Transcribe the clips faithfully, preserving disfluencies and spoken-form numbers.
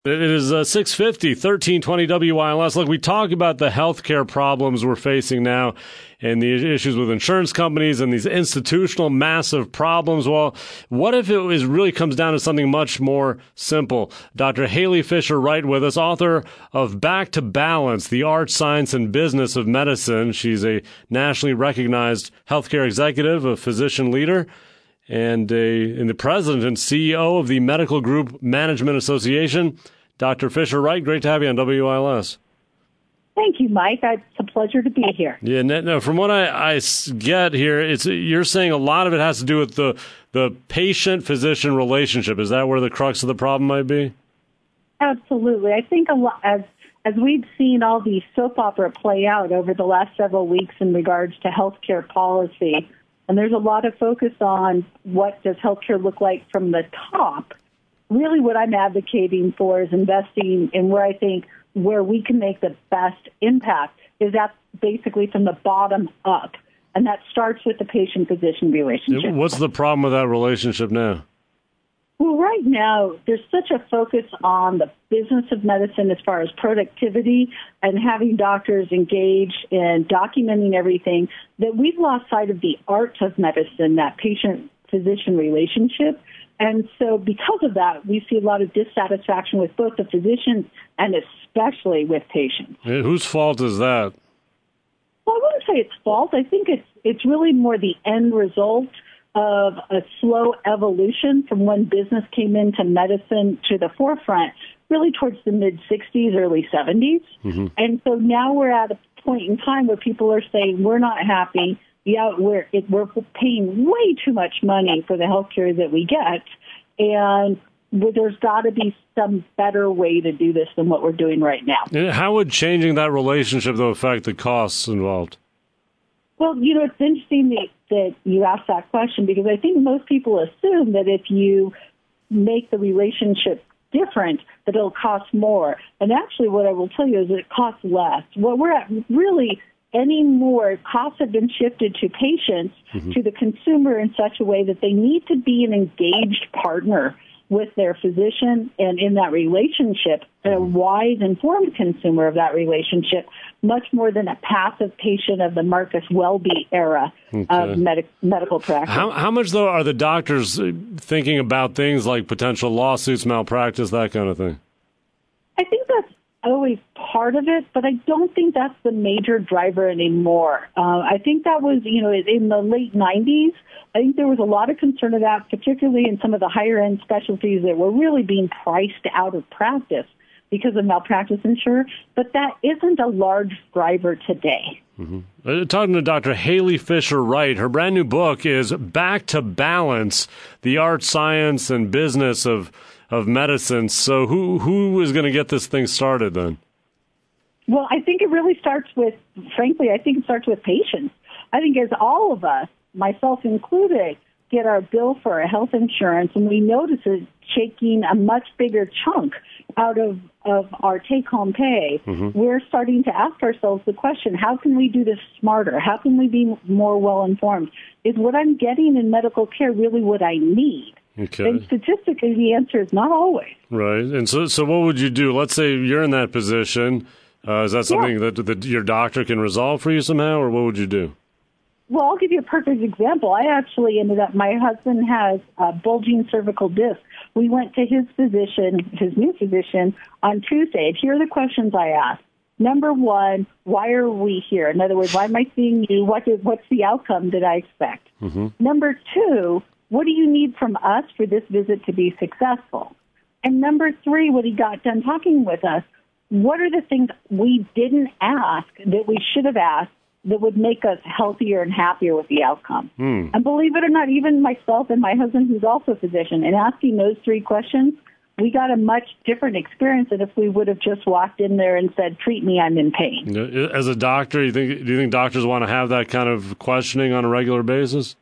It is uh, six fifty, thirteen twenty W I L S. Look, we talk about the healthcare problems we're facing now and the issues with insurance companies and these institutional massive problems. Well, what if it was really comes down to something much more simple? Doctor Haley Fischer-Wright with us, author of Back to Balance, The Art, Science, and Business of Medicine. She's a nationally recognized healthcare executive, a physician leader, and, a, and the president and C E O of the Medical Group Management Association. Doctor Fischer-Wright, great to have you on W I L S. Thank you, Mike. It's a pleasure to be here. Yeah, no, from what I, I get here, it's you're saying a lot of it has to do with the the patient-physician relationship. Is that where the crux of the problem might be? Absolutely. I think a lot, as as we've seen all these soap opera play out over the last several weeks in regards to healthcare policy, and there's a lot of focus on what does healthcare look like from the top. Really what I'm advocating for is investing in where I think where we can make the best impact is that basically from the bottom up. And that starts with the patient-physician relationship. What's the problem with that relationship now? Well, right now, there's such a focus on the business of medicine as far as productivity and having doctors engage in documenting everything that we've lost sight of the art of medicine, that patient-physician relationship. And so because of that, we see a lot of dissatisfaction with both the physicians and especially with patients. Hey, whose fault is that? Well, I wouldn't say it's fault. I think it's it's really more the end result of a slow evolution from when business came into medicine to the forefront, really towards the mid-sixties, early seventies. Mm-hmm. And so now we're at a point in time where people are saying, we're not happy. Yeah, we're it, we're paying way too much money for the health care that we get, and there's got to be some better way to do this than what we're doing right now. And how would changing that relationship, though, affect the costs involved? Well, you know, it's interesting that, that you asked that question because I think most people assume that if you make the relationship different, that it'll cost more. And actually what I will tell you is that it costs less. What we're at really anymore, costs have been shifted to patients, mm-hmm. to the consumer in such a way that they need to be an engaged partner with their physician and in that relationship, a wise, informed consumer of that relationship, much more than a passive patient of the Marcus Welby era okay. of med- medical practice. How, how much, though, are the doctors thinking about things like potential lawsuits, malpractice, that kind of thing? I think that's always part of it, but I don't think that's the major driver anymore. Uh, I think that was, you know, in the late nineties, I think there was a lot of concern of that, particularly in some of the higher-end specialties that were really being priced out of practice because of malpractice insurance, but that isn't a large driver today. Mm-hmm. Uh, talking to Doctor Haley Fischer-Wright, her brand new book is Back to Balance, The Art, Science, and Business of of Medicine. So who who is going to get this thing started then? Well, I think it really starts with, frankly, I think it starts with patients. I think as all of us, myself included, get our bill for our health insurance and we notice it taking a much bigger chunk out of, of our take-home pay, mm-hmm. we're starting to ask ourselves the question, how can we do this smarter? How can we be more well-informed? Is what I'm getting in medical care really what I need? Okay. And statistically, the answer is not always. Right. And so so what would you do? Let's say you're in that position. Uh, is that something yeah. that, that your doctor can resolve for you somehow, or what would you do? Well, I'll give you a perfect example. I actually ended up, my husband has a bulging cervical disc. We went to his physician, his new physician, on Tuesday. And here are the questions I asked. Number one, why are we here? In other words, why am I seeing you? What is, what's the outcome that I expect? Mm-hmm. Number two, what do you need from us for this visit to be successful? And number three, when he got done talking with us, what are the things we didn't ask that we should have asked that would make us healthier and happier with the outcome? Mm. And believe it or not, even myself and my husband, who's also a physician, in asking those three questions, we got a much different experience than if we would have just walked in there and said, treat me, I'm in pain. As a doctor, you think, do you think doctors want to have that kind of questioning on a regular basis?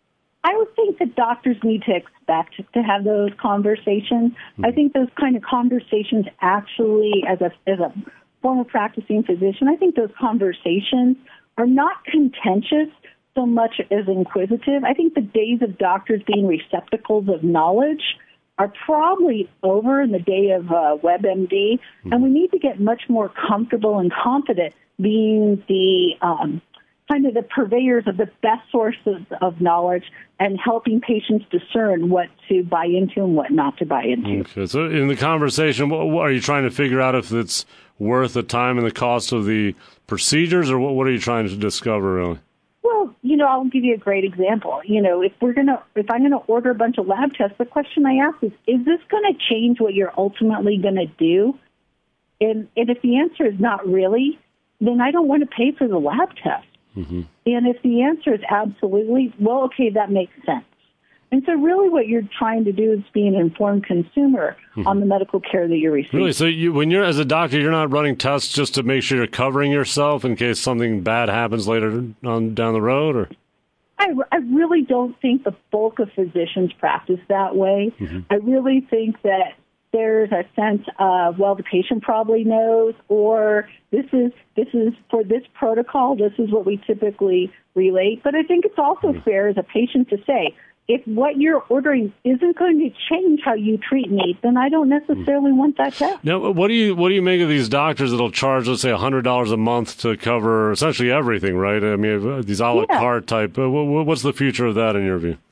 I would think that doctors need to expect to have those conversations. Mm-hmm. I think those kind of conversations actually, as a as a former practicing physician, I think those conversations are not contentious so much as inquisitive. I think the days of doctors being receptacles of knowledge are probably over in the day of uh, WebMD, mm-hmm. and we need to get much more comfortable and confident being the um, kind of the purveyors of the best sources of knowledge and helping patients discern what to buy into and what not to buy into. Okay. So in the conversation, what, are you trying to figure out if it's worth the time and the cost of the procedures, or what, what are you trying to discover, really? Well, you know, I'll give you a great example. You know, if we're gonna, if I'm gonna order a bunch of lab tests, the question I ask is, is this going to change what you're ultimately going to do? And, and if the answer is not really, then I don't want to pay for the lab test. Mm-hmm. And if the answer is absolutely, well, okay, that makes sense. And so really what you're trying to do is be an informed consumer mm-hmm. on the medical care that you're receiving. Really? So you, when you're, as a doctor, you're not running tests just to make sure you're covering yourself in case something bad happens later on down the road? Or I, I really don't think the bulk of physicians practice that way. Mm-hmm. I really think that there's a sense of, well, the patient probably knows, or this is this is for this protocol, this is what we typically relate. But I think it's also mm-hmm. fair as a patient to say, if what you're ordering isn't going to change how you treat me, then I don't necessarily mm-hmm. want that test. Now, what do you what do you make of these doctors that'll charge, let's say, one hundred dollars a month to cover essentially everything, right? I mean, these a la yeah. carte type. What's the future of that in your view?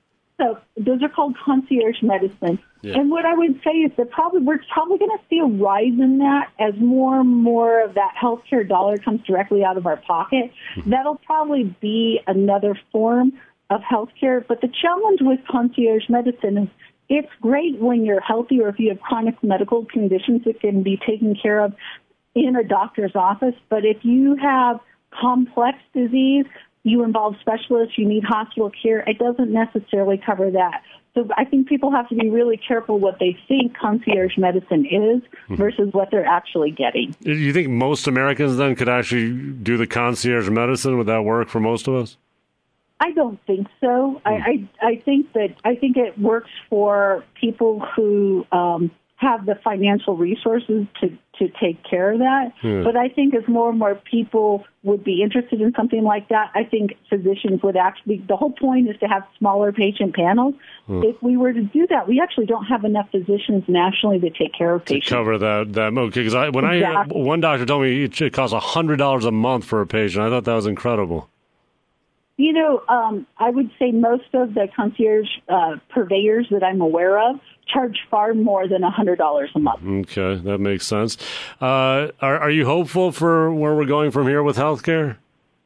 So those are called concierge medicine. Yeah. And what I would say is that probably we're probably going to see a rise in that as more and more of that healthcare dollar comes directly out of our pocket. Mm-hmm. That'll probably be another form of healthcare. But the challenge with concierge medicine is it's great when you're healthy or if you have chronic medical conditions that can be taken care of in a doctor's office. But if you have complex disease, you involve specialists, you need hospital care, it doesn't necessarily cover that. So I think people have to be really careful what they think concierge medicine is versus what they're actually getting. Do you think most Americans then could actually do the concierge medicine? Would that work for most of us? I don't think so. Hmm. I, I I think that I think it works for people who um, have the financial resources to, to take care of that. Hmm. But I think as more and more people would be interested in something like that, I think physicians would actually, the whole point is to have smaller patient panels. Hmm. If we were to do that, we actually don't have enough physicians nationally to take care of patients. To cover that, that okay, because I, when exactly. I, one doctor told me it costs one hundred dollars a month for a patient. I thought that was incredible. You know, um, I would say most of the concierge uh, purveyors that I'm aware of charge far more than one hundred dollars a month. Okay, that makes sense. Uh, are, are you hopeful for where we're going from here with healthcare?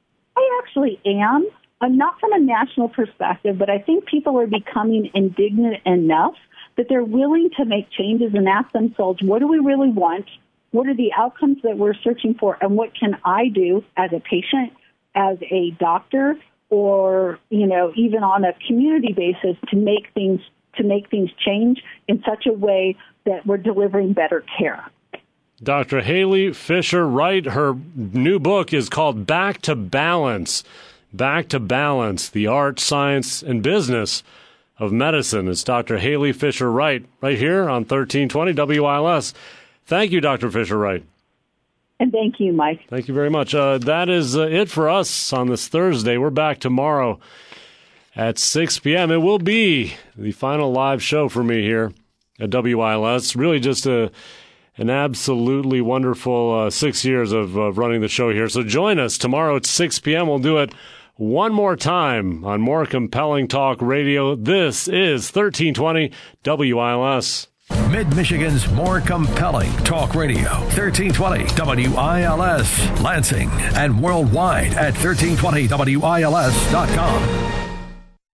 I actually am. I'm not from a national perspective, but I think people are becoming indignant enough that they're willing to make changes and ask themselves, what do we really want? What are the outcomes that we're searching for? And what can I do as a patient, as a doctor, or, you know, even on a community basis to make things to make things change in such a way that we're delivering better care. Doctor Haley Fisher Wright, her new book is called Back to Balance. Back to Balance, the art, science, and business of medicine. It's Doctor Haley Fisher Wright right here on thirteen twenty W I L S. Thank you, Doctor Fisher Wright. And thank you, Mike. Thank you very much. Uh, that is uh, it for us on this Thursday. We're back tomorrow at six p.m. It will be the final live show for me here at W I L S. Really just a, an absolutely wonderful uh, six years of uh, running the show here. So join us tomorrow at six p.m. We'll do it one more time on More Compelling Talk Radio. This is thirteen twenty W I L S. Mid-Michigan's more compelling talk radio, thirteen twenty W I L S, Lansing, and worldwide at thirteen twenty W I L S dot com.